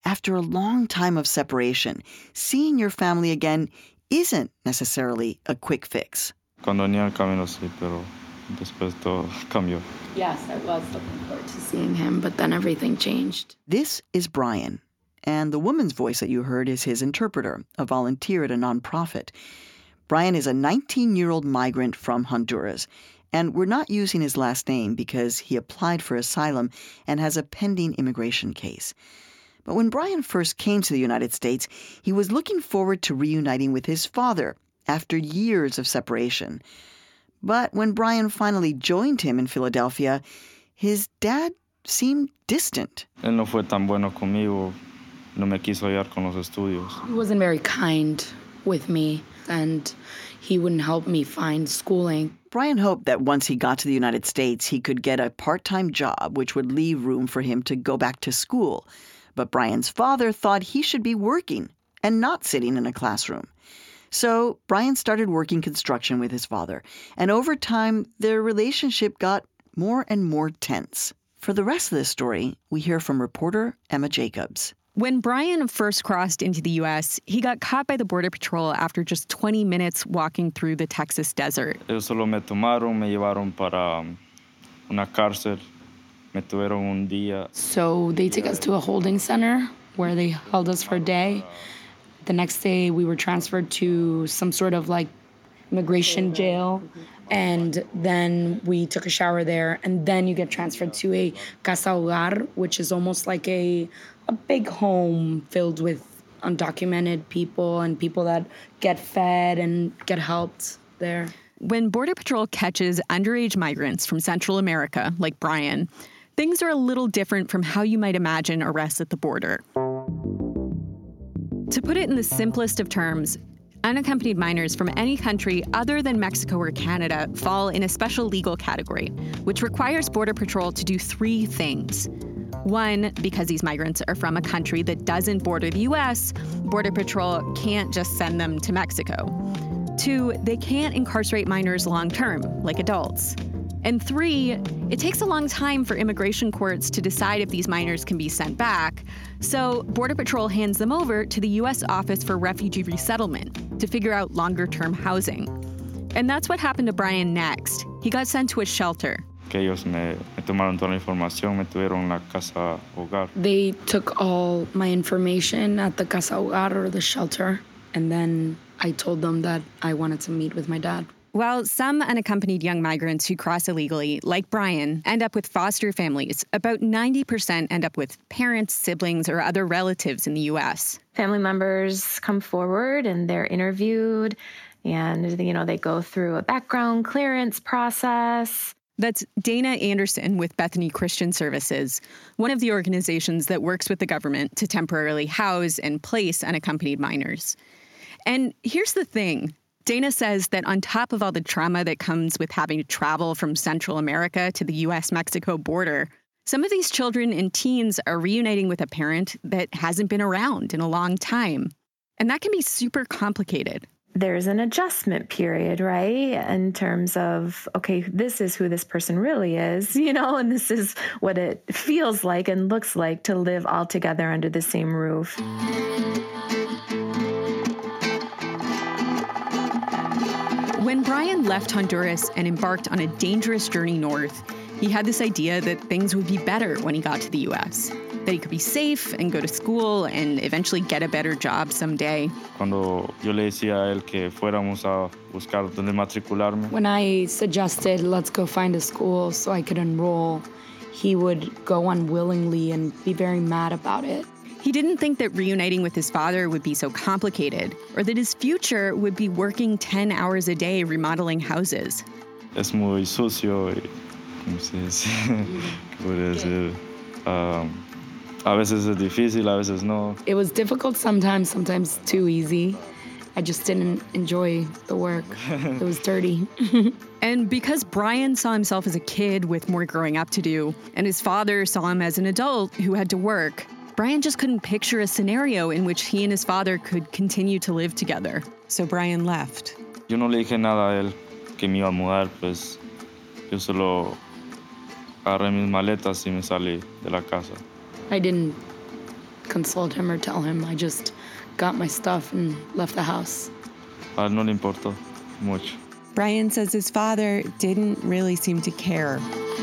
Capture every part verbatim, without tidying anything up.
after a long time of separation, seeing your family again isn't necessarily a quick fix. Cuando venía al camino, sí, pero después todo cambió. Yes, I was looking forward to seeing him, but then everything changed. This is Brian, and the woman's voice that you heard is his interpreter, a volunteer at a nonprofit. Brian is a nineteen-year-old migrant from Honduras, and we're not using his last name because he applied for asylum and has a pending immigration case. But when Brian first came to the United States, he was looking forward to reuniting with his father after years of separation. But when Brian finally joined him in Philadelphia, his dad seemed distant. Él no fue tan bueno conmigo, no me quiso ayudar con los estudios. He wasn't very kind with me, and he wouldn't help me find schooling. Brian hoped that once he got to the United States, he could get a part-time job which would leave room for him to go back to school. But Brian's father thought he should be working and not sitting in a classroom. So Brian started working construction with his father, and over time, their relationship got more and more tense. For the rest of this story, we hear from reporter Emma Jacobs. When Brian first crossed into the U S, he got caught by the Border Patrol after just twenty minutes walking through the Texas desert. Ellos solo me tomaron, me llevaron para una cárcel, me tuvieron un día. So they took us to a holding center where they held us for a day. The next day, we were transferred to some sort of like immigration jail. And then we took a shower there. And then you get transferred to a casa hogar, which is almost like a, a big home filled with undocumented people and people that get fed and get helped there. When Border Patrol catches underage migrants from Central America, like Brian, things are a little different from how you might imagine arrests at the border. To put it in the simplest of terms, unaccompanied minors from any country other than Mexico or Canada fall in a special legal category, which requires Border Patrol to do three things. One, because these migrants are from a country that doesn't border the U S, Border Patrol can't just send them to Mexico. Two, they can't incarcerate minors long-term, like adults. And three, it takes a long time for immigration courts to decide if these minors can be sent back. So Border Patrol hands them over to the U S Office for Refugee Resettlement to figure out longer-term housing. And that's what happened to Brian next. He got sent to a shelter. Que ellos me, me tomaron toda la información, me tuvieron en la casa hogar. They took all my information at the casa hogar or the shelter. And then I told them that I wanted to meet with my dad. While some unaccompanied young migrants who cross illegally, like Brian, end up with foster families, about ninety percent end up with parents, siblings, or other relatives in the U S. Family members come forward and they're interviewed, and you know they go through a background clearance process. That's Dana Anderson with Bethany Christian Services, one of the organizations that works with the government to temporarily house and place unaccompanied minors. And here's the thing. Dana says that on top of all the trauma that comes with having to travel from Central America to the U S Mexico border, some of these children and teens are reuniting with a parent that hasn't been around in a long time. And that can be super complicated. There's an adjustment period, right? In terms of, okay, this is who this person really is, you know, and this is what it feels like and looks like to live all together under the same roof. When Brian left Honduras and embarked on a dangerous journey north, he had this idea that things would be better when he got to the U S, that he could be safe and go to school and eventually get a better job someday. Cuando yo le decía a él que fuéramos a buscar donde matricularme. When I suggested, let's go find a school so I could enroll, he would go unwillingly and be very mad about it. He didn't think that reuniting with his father would be so complicated, or that his future would be working ten hours a day remodeling houses. Es muy sucio y, ¿cómo se dice? ¿Qué podría decir? Um, a veces es difícil, a veces no. It was difficult sometimes, sometimes too easy. I just didn't enjoy the work. It was dirty. And because Brian saw himself as a kid with more growing up to do, and his father saw him as an adult who had to work, Brian just couldn't picture a scenario in which he and his father could continue to live together. So Brian left. Yo no le dije nada a él que me iba a mudar, pues yo solo agarré mis maletas y me salí de la casa. I didn't consult him or tell him. I just got my stuff and left the house. A él no le importó mucho. Brian says his father didn't really seem to care.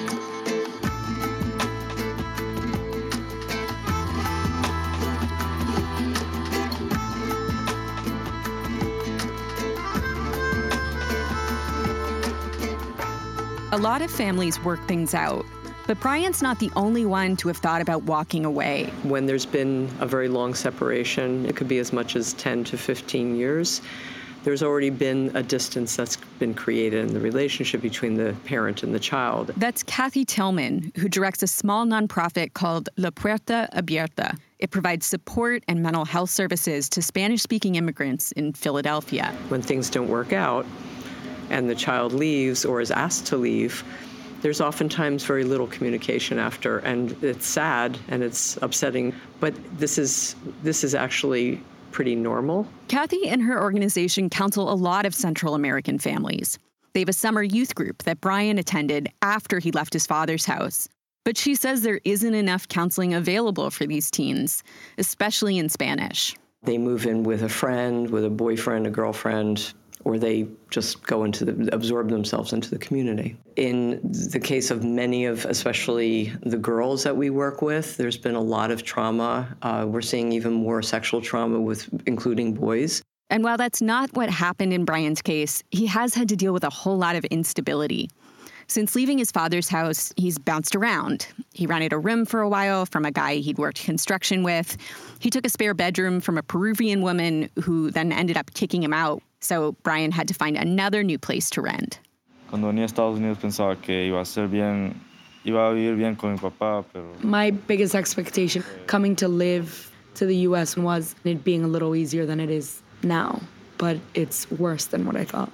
A lot of families work things out, but Brian's not the only one to have thought about walking away. When there's been a very long separation, it could be as much as ten to fifteen years, there's already been a distance that's been created in the relationship between the parent and the child. That's Kathy Tillman, who directs a small nonprofit called La Puerta Abierta. It provides support and mental health services to Spanish-speaking immigrants in Philadelphia. When things don't work out, and the child leaves or is asked to leave, there's oftentimes very little communication after, and it's sad and it's upsetting, but this is this is actually pretty normal. Kathy and her organization counsel a lot of Central American families. They have a summer youth group that Brian attended after he left his father's house. But she says there isn't enough counseling available for these teens, especially in Spanish. They move in with a friend, with a boyfriend, a girlfriend, or they just go into the, absorb themselves into the community. In the case of many of, especially the girls that we work with, there's been a lot of trauma. Uh, we're seeing even more sexual trauma with, including boys. And while that's not what happened in Brian's case, he has had to deal with a whole lot of instability. Since leaving his father's house, he's bounced around. He rented a room for a while from a guy he'd worked construction with. He took a spare bedroom from a Peruvian woman who then ended up kicking him out. So Brian had to find another new place to rent. Cuando venía a Estados Unidos pensaba que iba a ser bien, iba a vivir bien con mi papá, pero... My biggest expectation coming to live to the U S was it being a little easier than it is now, but it's worse than what I thought.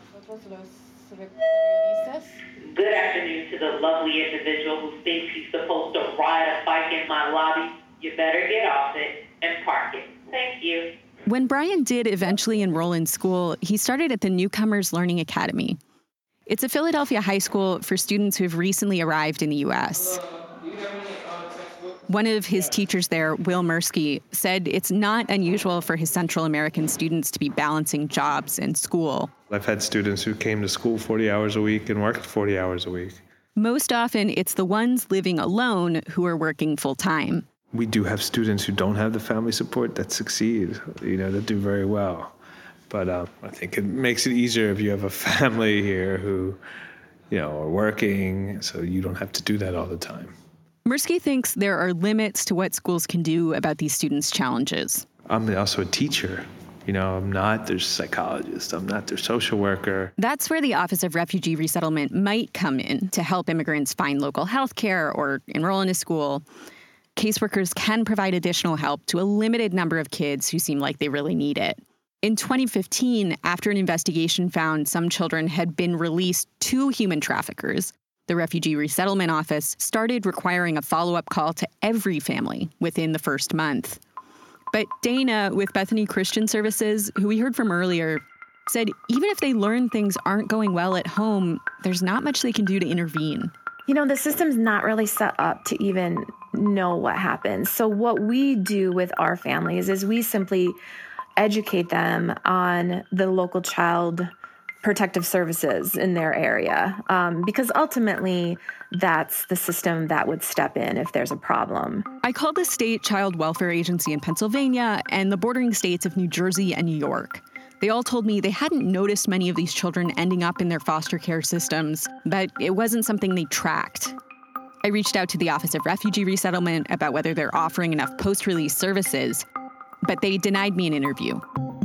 Good afternoon to the lovely individual who thinks he's supposed to ride a bike in my lobby. You better get off it and park it. Thank you. When Brian did eventually enroll in school, he started at the Newcomers Learning Academy. It's a Philadelphia high school for students who have recently arrived in the U S. One of his teachers there, Will Mirsky, said it's not unusual for his Central American students to be balancing jobs and school. I've had students who came to school forty hours a week and worked forty hours a week. Most often, it's the ones living alone who are working full-time. We do have students who don't have the family support that succeed, you know, that do very well. But um, I think it makes it easier if you have a family here who, you know, are working, so you don't have to do that all the time. Mirsky thinks there are limits to what schools can do about these students' challenges. I'm also a teacher. You know, I'm not their psychologist. I'm not their social worker. That's where the Office of Refugee Resettlement might come in to help immigrants find local health care or enroll in a school. Caseworkers can provide additional help to a limited number of kids who seem like they really need it. In twenty fifteen, after an investigation found some children had been released to human traffickers, the Refugee Resettlement Office started requiring a follow-up call to every family within the first month. But Dana with Bethany Christian Services, who we heard from earlier, said even if they learn things aren't going well at home, there's not much they can do to intervene. You know, the system's not really set up to even know what happens. So what we do with our families is we simply educate them on the local child protective services in their area, um, because ultimately that's the system that would step in if there's a problem. I called the state child welfare agency in Pennsylvania and the bordering states of New Jersey and New York. They all told me they hadn't noticed many of these children ending up in their foster care systems, but it wasn't something they tracked. I reached out to the Office of Refugee Resettlement about whether they're offering enough post-release services, but they denied me an interview.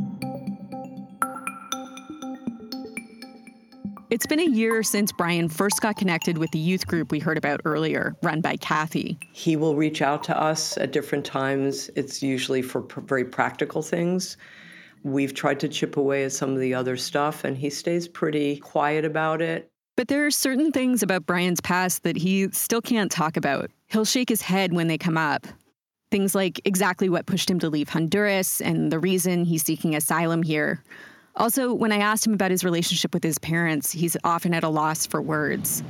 It's been a year since Brian first got connected with the youth group we heard about earlier, run by Kathy. He will reach out to us at different times. It's usually for pr- very practical things. We've tried to chip away at some of the other stuff, and he stays pretty quiet about it. But there are certain things about Brian's past that he still can't talk about. He'll shake his head when they come up. Things like exactly what pushed him to leave Honduras and the reason he's seeking asylum here. Also, when I asked him about his relationship with his parents, he's often at a loss for words.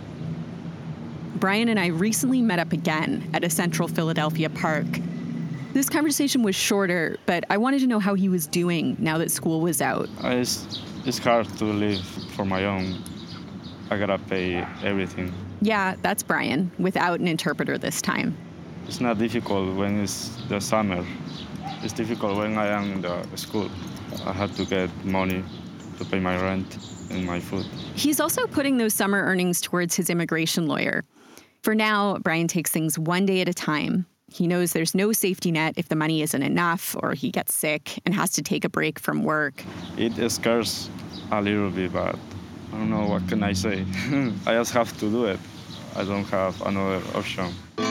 Brian and I recently met up again at a central Philadelphia park. This conversation was shorter, but I wanted to know how he was doing now that school was out. It's, it's hard to live for my own. I gotta pay everything. Yeah, that's Brian, without an interpreter this time. It's not difficult when it's the summer. It's difficult when I am in the school. I have to get money to pay my rent and my food. He's also putting those summer earnings towards his immigration lawyer. For now, Brian takes things one day at a time. He knows there's no safety net if the money isn't enough or he gets sick and has to take a break from work. It scares a little bit, but I don't know, what can I say? I just have to do it. I don't have another option.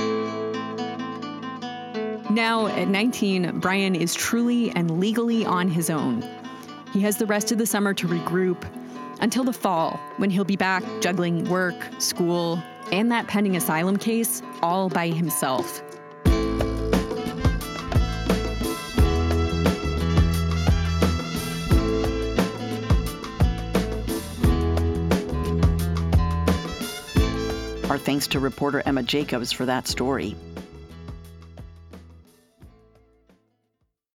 Now, at nineteen, Brian is truly and legally on his own. He has the rest of the summer to regroup until the fall, when he'll be back juggling work, school, and that pending asylum case all by himself. Our thanks to reporter Emma Jacobs for that story.